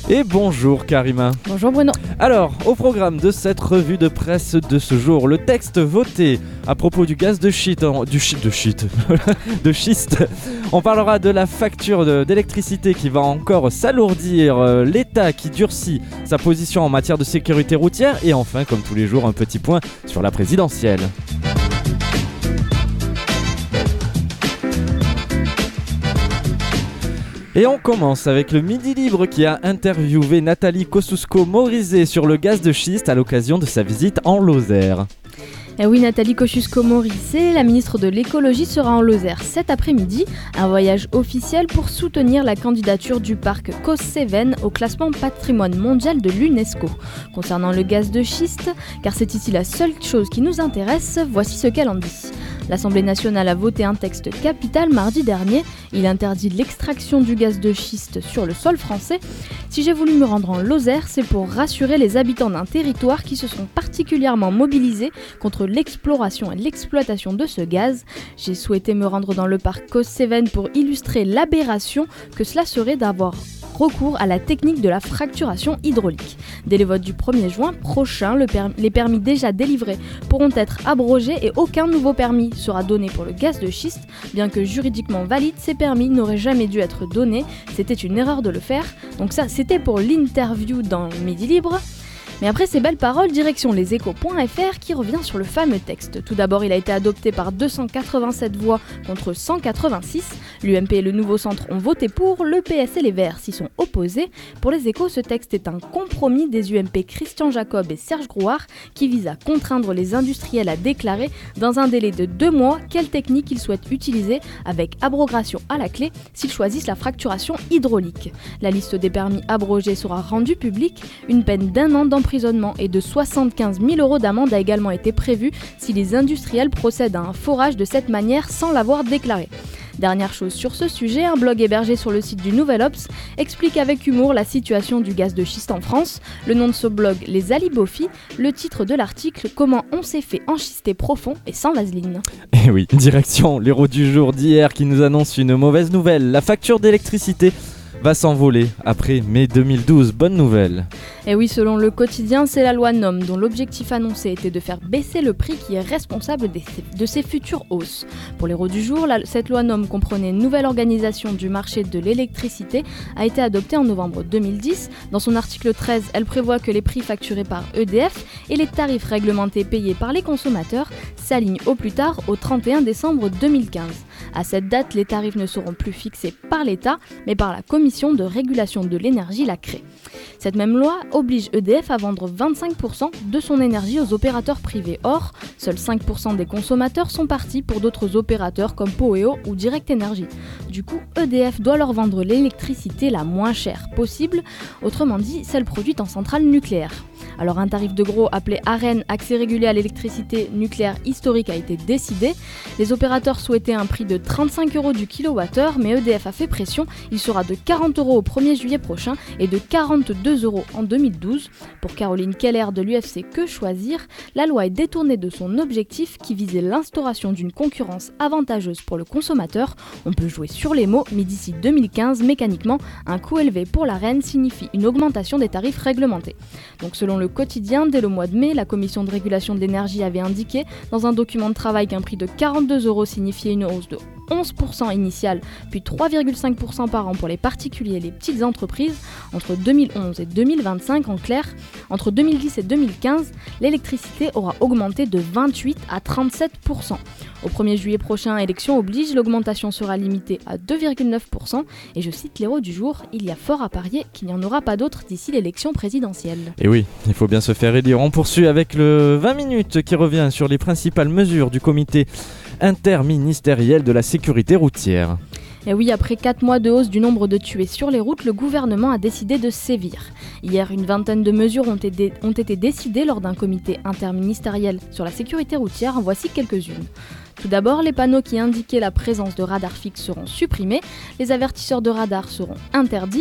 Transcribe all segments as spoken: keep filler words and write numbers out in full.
Et bonjour Karima. Bonjour Bruno. Alors, au programme de cette revue de presse de ce jour, le texte voté à propos du gaz de schiste, du schiste, de schiste, de schiste. On parlera de la facture de, d'électricité qui va encore s'alourdir, euh, l'État qui durcit sa position en matière de sécurité routière et enfin, comme tous les jours, un petit point sur la présidentielle. Et on commence avec le Midi Libre qui a interviewé Nathalie Kosciusko-Morizet sur le gaz de schiste à l'occasion de sa visite en Lozère. Et oui, Nathalie Kosciusko-Morizet, la ministre de l'écologie, sera en Lozère cet après-midi. Un voyage officiel pour soutenir la candidature du parc Causse-Cévennes au classement patrimoine mondial de l'UNESCO. Concernant le gaz de schiste, car c'est ici la seule chose qui nous intéresse, voici ce qu'elle en dit. L'Assemblée nationale a voté un texte capital mardi dernier. Il interdit l'extraction du gaz de schiste sur le sol français. Si j'ai voulu me rendre en Lozère, c'est pour rassurer les habitants d'un territoire qui se sont particulièrement mobilisés contre l'exploration et l'exploitation de ce gaz. J'ai souhaité me rendre dans le parc Causse-Cévennes pour illustrer l'aberration que cela serait d'avoir recours à la technique de la fracturation hydraulique. Dès le vote du premier juin prochain, le permis, les permis déjà délivrés pourront être abrogés et aucun nouveau permis sera donné pour le gaz de schiste. Bien que juridiquement valide, ces permis n'auraient jamais dû être donnés. C'était une erreur de le faire. Donc ça, c'était pour l'interview dans Midi Libre. Mais après ces belles paroles, direction leséchos point f r qui revient sur le fameux texte. Tout d'abord, il a été adopté par deux cent quatre-vingt-sept voix contre cent quatre-vingt-six. L'U M P et le Nouveau Centre ont voté pour, le P S et les Verts s'y sont opposés. Pour les Échos, ce texte est un compromis des U M P Christian Jacob et Serge Grouard qui vise à contraindre les industriels à déclarer dans un délai de deux mois quelle technique ils souhaitent utiliser avec abrogation à la clé s'ils choisissent la fracturation hydraulique. La liste des permis abrogés sera rendue publique. Une peine d'un an d'emprisonnement et de soixante-quinze mille euros d'amende a également été prévue si les industriels procèdent à un forage de cette manière sans l'avoir déclaré. Dernière chose sur ce sujet, un blog hébergé sur le site du Nouvel Obs explique avec humour la situation du gaz de schiste en France. Le nom de ce blog, Les Alibofis, le titre de l'article, Comment on s'est fait enchister profond et sans vaseline. Et oui, direction l'héros du jour d'hier qui nous annonce une mauvaise nouvelle, la facture d'électricité va s'envoler après mai deux mille douze. Bonne nouvelle. Et oui, selon le quotidien, c'est la loi NOM dont l'objectif annoncé était de faire baisser le prix qui est responsable de ces futures hausses. Pour l'héros du jour, la, cette loi NOM comprenait une nouvelle organisation du marché de l'électricité, a été adoptée en novembre deux mille dix. Dans son article treize, elle prévoit que les prix facturés par E D F et les tarifs réglementés payés par les consommateurs s'alignent au plus tard au trente et un décembre deux mille quinze. À cette date, les tarifs ne seront plus fixés par l'État, mais par la Commission de régulation de l'énergie, la C R E. Cette même loi oblige E D F à vendre vingt-cinq pour cent de son énergie aux opérateurs privés. Or, seuls cinq pour cent des consommateurs sont partis pour d'autres opérateurs comme Poweo ou Direct Energy. Du coup, E D F doit leur vendre l'électricité la moins chère possible, autrement dit, celle produite en centrale nucléaire. Alors un tarif de gros appelé AREN, accès régulier à l'électricité nucléaire historique, a été décidé. Les opérateurs souhaitaient un prix de trente-cinq euros du kilowattheure, mais E D F a fait pression. Il sera de quarante euros au premier juillet prochain et de quarante-deux euros en deux mille douze. Pour Caroline Keller de l'U F C Que Choisir, la loi est détournée de son objectif qui visait l'instauration d'une concurrence avantageuse pour le consommateur. On peut jouer sur les mots, mais d'ici deux mille quinze, mécaniquement, un coût élevé pour l'AREN signifie une augmentation des tarifs réglementés. Donc selon le quotidien, dès le mois de mai, la Commission de régulation de l'énergie avait indiqué dans un document de travail qu'un prix de quarante-deux euros signifiait une hausse de onze pour cent initiale, puis trois virgule cinq pour cent par an pour les particuliers et les petites entreprises. Entre deux mille onze et deux mille vingt-cinq, en clair, entre deux mille dix et deux mille quinze, l'électricité aura augmenté de vingt-huit à trente-sept pour cent. Au premier juillet prochain, élection oblige, l'augmentation sera limitée à deux virgule neuf pour cent. Et je cite l'héros du jour, il y a fort à parier qu'il n'y en aura pas d'autres d'ici l'élection présidentielle. Et oui, il faut bien se faire élire. On poursuit avec le vingt minutes qui revient sur les principales mesures du comité interministériel de la sécurité routière. Et oui, après quatre mois de hausse du nombre de tués sur les routes, le gouvernement a décidé de sévir. Hier, une vingtaine de mesures ont été, ont été décidées lors d'un comité interministériel sur la sécurité routière. En voici quelques-unes. Tout d'abord, les panneaux qui indiquaient la présence de radars fixes seront supprimés, les avertisseurs de radars seront interdits,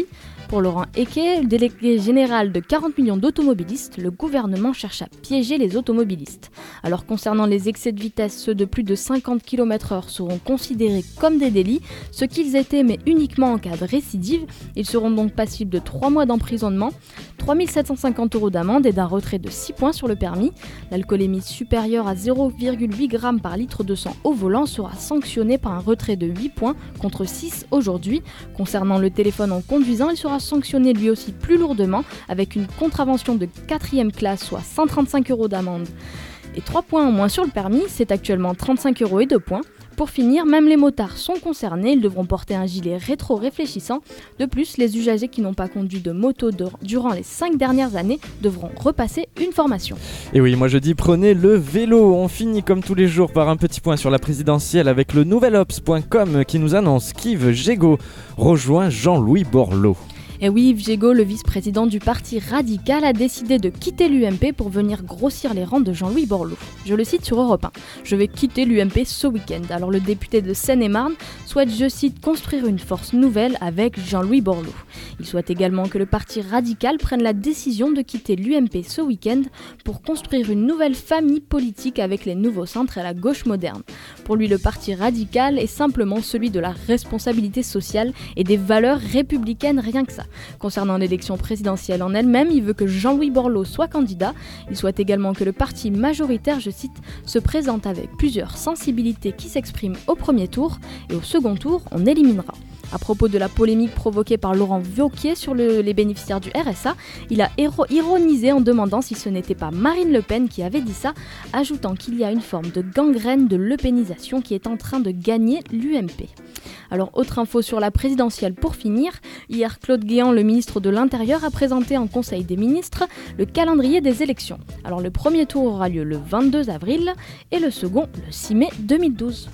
Pour Laurent Eke, le délégué général de quarante millions d'automobilistes, le gouvernement cherche à piéger les automobilistes. Alors concernant les excès de vitesse, ceux de plus de cinquante kilomètres heure seront considérés comme des délits, ce qu'ils étaient mais uniquement en cas de récidive. Ils seront donc passibles de trois mois d'emprisonnement, trois mille sept cent cinquante euros d'amende et d'un retrait de six points sur le permis. L'alcoolémie supérieure à zéro virgule huit grammes par litre de sang au volant sera sanctionnée par un retrait de huit points contre six aujourd'hui. Concernant le téléphone en conduisant, il sera sanctionné lui aussi plus lourdement avec une contravention de quatrième classe, soit cent trente-cinq euros d'amende et trois points en moins sur le permis, c'est actuellement trente-cinq euros et deux points. Pour finir, même les motards sont concernés, ils devront porter un gilet rétro-réfléchissant. De plus, les usagers qui n'ont pas conduit de moto de, durant les cinq dernières années devront repasser une formation. Et oui, moi je dis prenez le vélo. On finit comme tous les jours par un petit point sur la présidentielle avec le nouvelops point com qui nous annonce qu'Yves Gégaud rejoint Jean-Louis Borloo. Et oui, Yves Gégaud, le vice-président du parti radical, a décidé de quitter l'U M P pour venir grossir les rangs de Jean-Louis Borloo. Je le cite sur Europe un. « Je vais quitter l'U M P ce week-end ». Alors le député de Seine-et-Marne souhaite, je cite, construire une force nouvelle avec Jean-Louis Borloo. Il souhaite également que le parti radical prenne la décision de quitter l'U M P ce week-end pour construire une nouvelle famille politique avec les nouveaux centres et la gauche moderne. Pour lui, le parti radical est simplement celui de la responsabilité sociale et des valeurs républicaines, rien que ça. Concernant l'élection présidentielle en elle-même, il veut que Jean-Louis Borloo soit candidat. Il souhaite également que le parti majoritaire, je cite, se présente avec plusieurs sensibilités qui s'expriment au premier tour et au second tour, on éliminera. À propos de la polémique provoquée par Laurent Wauquiez sur le, les bénéficiaires du R S A, il a héro- ironisé en demandant si ce n'était pas Marine Le Pen qui avait dit ça, ajoutant qu'il y a une forme de gangrène de lepénisation qui est en train de gagner l'U M P. Alors, autre info sur la présidentielle pour finir, hier Claude Guéant, le ministre de l'Intérieur, a présenté en Conseil des ministres le calendrier des élections. Alors le premier tour aura lieu le vingt-deux avril et le second le six mai deux mille douze.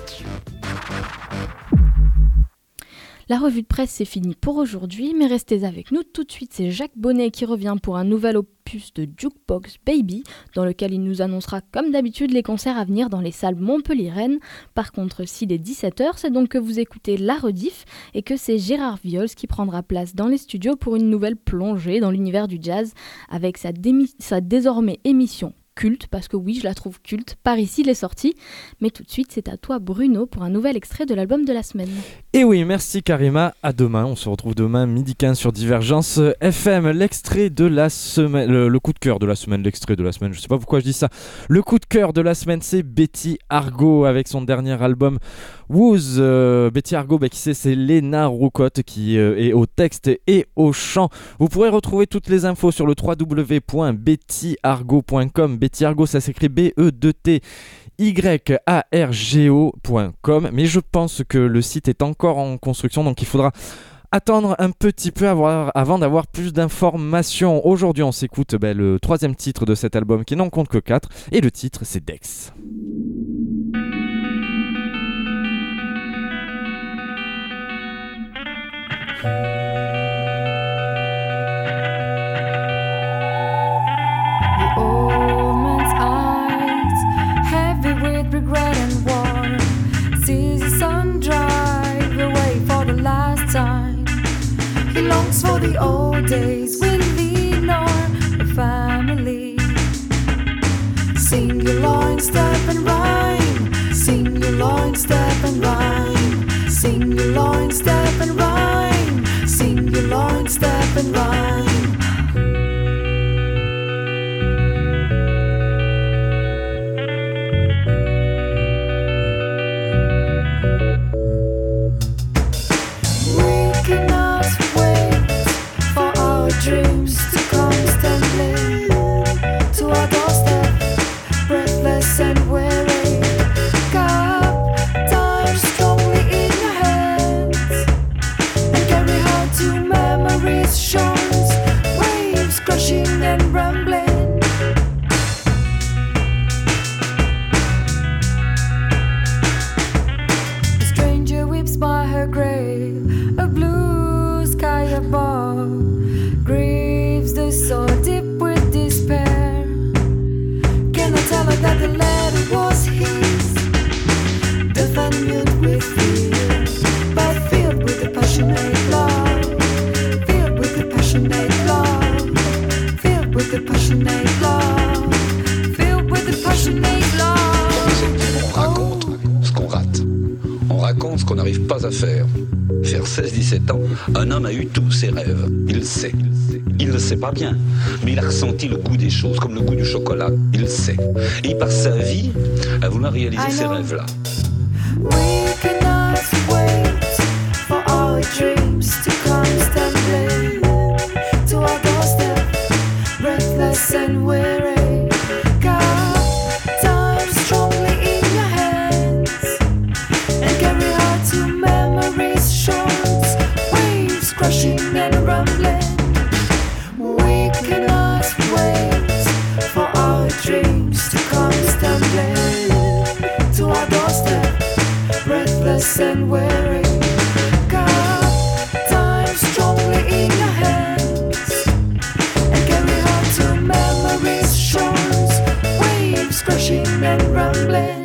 La revue de presse c'est fini pour aujourd'hui, mais restez avec nous. Tout de suite, c'est Jacques Bonnet qui revient pour un nouvel opus de Jukebox Baby, dans lequel il nous annoncera comme d'habitude les concerts à venir dans les salles montpelliéraines. Par contre, s'il est dix-sept heures, c'est donc que vous écoutez la rediff et que c'est Gérard Viols qui prendra place dans les studios pour une nouvelle plongée dans l'univers du jazz avec sa, démi- sa désormais émission culte, parce que oui, je la trouve culte, par ici les sorties. Mais tout de suite, c'est à toi Bruno pour un nouvel extrait de l'album de la semaine. Et oui, merci Karima, à demain, on se retrouve demain midi quinze sur Divergence F M. L'extrait de la semaine, le, le coup de cœur de la semaine, l'extrait de la semaine, je sais pas pourquoi je dis ça. Le coup de cœur de la semaine, c'est Betty Argot avec son dernier album Wooz. Euh, Betty Argot, bah, qui c'est, c'est Léna Roucotte qui euh, est au texte et au chant. Vous pourrez retrouver toutes les infos sur le w w w point betty argot point com. Betty Argot, ça s'écrit B E deux T Y A R G O point com, mais je pense que le site est encore en construction, donc il faudra attendre un petit peu avoir, avant d'avoir plus d'informations. Aujourd'hui, on s'écoute ben, le troisième titre de cet album qui n'en compte que quatre, et le titre c'est Dex. Regret and war, sees his son drive away for the last time. He longs for the old days with Lenore, a family. Sing your line, step and rhyme. Sing your line, step and rhyme. Sing your line, step and rhyme. Sing your line, step and rhyme. Dreams to constantly to our doorstep, breathless and weary. Cup tied strongly in your hands and carry her to memories' shores. ce qu'on n'arrive pas à faire. Vers seize dix-sept ans, un homme a eu tous ses rêves. Il le sait. Il ne le sait pas bien, mais il a ressenti le goût des choses, comme le goût du chocolat. Il le sait. Et il passe sa vie à vouloir réaliser ces rêves-là. We cannot wait for our dreams to come stumbling to our doorstep, breathless and weary. Got time strongly in your hands and carry out to memories' shores, waves crashing and rumbling. We cannot wait for our dreams to come stumbling to our doorstep, breathless and weary. Got time strongly in your hands and carry on to memories' shores, waves crashing and rumbling.